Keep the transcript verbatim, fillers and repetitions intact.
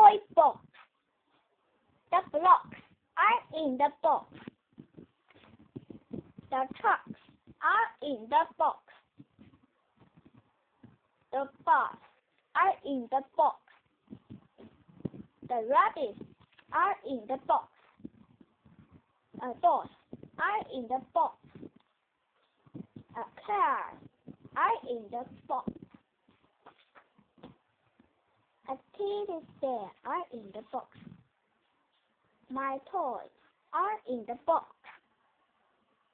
toy box. The blocks are in the box. The trucks are in the box. The bars are in the box. The rabbits are in the box. The dogs are in the box. The cars are in the box. A teddy bear are in the box. My toys are in the box.